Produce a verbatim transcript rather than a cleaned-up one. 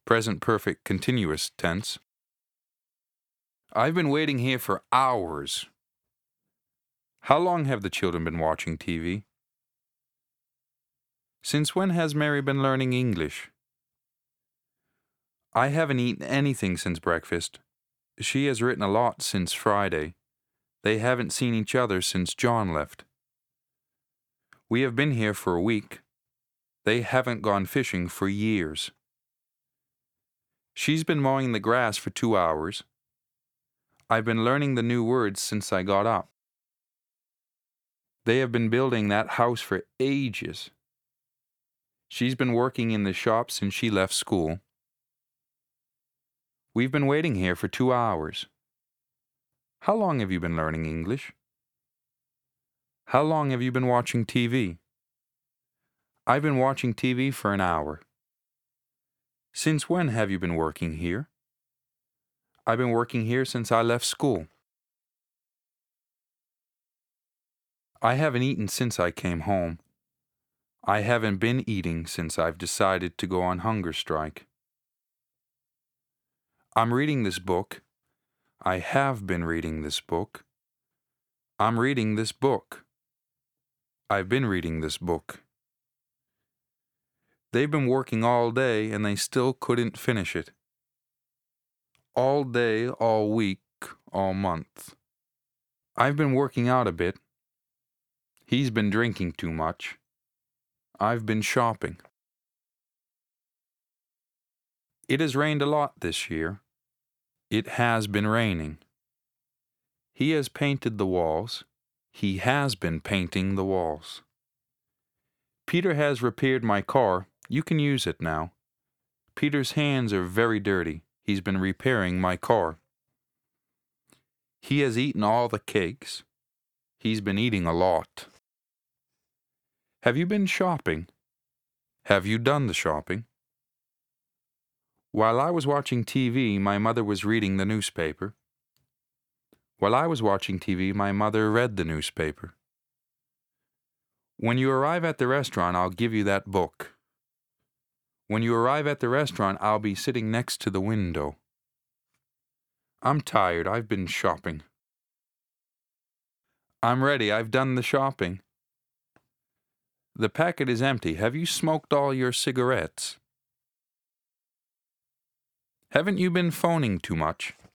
Present perfect continuous tense. I've been waiting here for hours. How long have the children been watching T V? Since when has Mary been learning English? I haven't eaten anything since breakfast. She has written a lot since Friday. They haven't seen each other since John left. We have been here for a week. They haven't gone fishing for years. She's been mowing the grass for two hours. I've been learning the new words since I got up. They have been building that house for ages. She's been working in the shop since she left school. We've been waiting here for two hours. How long have you been learning English? How long have you been watching T V? I've been watching T V for an hour. Since when have you been working here? I've been working here since I left school. I haven't eaten since I came home. I haven't been eating since I've decided to go on hunger strike. I'm reading this book. I have been reading this book. I'm reading this book. I've been reading this book. They've been working all day and they still couldn't finish it. All day, all week, all month. I've been working out a bit. He's been drinking too much. I've been shopping. It has rained a lot this year. It has been raining. He has painted the walls. He has been painting the walls. Peter has repaired my car. You can use it now. Peter's hands are very dirty. He's been repairing my car. He has eaten all the cakes. He's been eating a lot. Have you been shopping? Have you done the shopping? While I was watching T V, my mother was reading the newspaper. While I was watching T V, my mother read the newspaper. When you arrive at the restaurant, I'll give you that book. When you arrive at the restaurant, I'll be sitting next to the window. I'm tired. I've been shopping. I'm ready. I've done the shopping. The packet is empty. Have you smoked all your cigarettes? Haven't you been phoning too much?